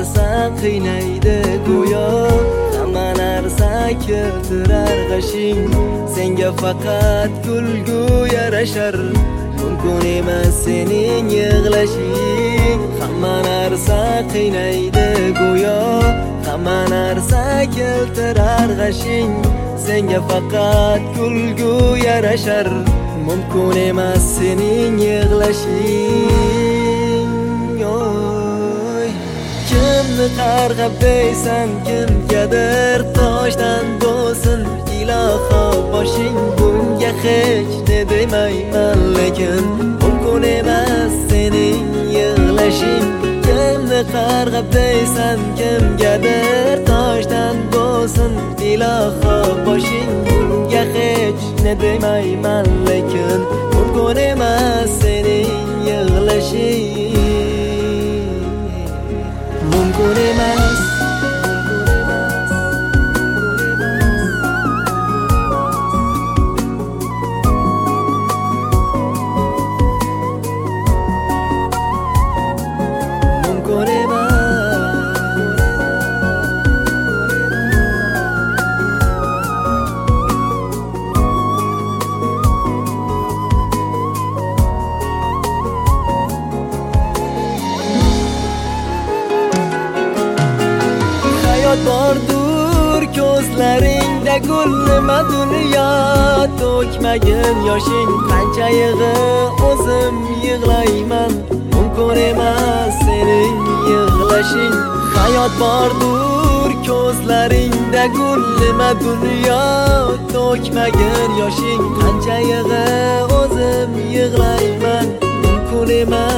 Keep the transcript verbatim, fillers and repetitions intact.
narsa qiynaydi go'yo, hamma narsa keltirar g'ashing. Senga faqat kulgu yarashar, mumkin emas sening yig'lashing. Hamma narsa qiynaydi go'yo, hamma narsa keltirar g'ashing. Senga faqat kulgu yarashar, mumkin emas sening yig'lashing. Oy, kimni qarg'ab deysan, kimgadir toshdan bo'lsin iloho boshing. Bunga hech ne demayman, lekin mumkin emas sening yig'lashing. Kimni qarg'ab deysan, kimgadir toshdan bo'lsin iloho boshing. Bunga hech ne demayman, lekin mumkin emas sening yig'lashing. Mumkin emas. Bordur ko'zlaringda gul, nima dunyo to'kmagin yoshing. Qancha yig'i o'zim yig'layman, mumkin emas sening yig'lashing. Hayot bordur ko'zlaringda gul, nima dunyo to'kmagin yoshing. Qancha yig'i o'zim yig'layman, mumkin emas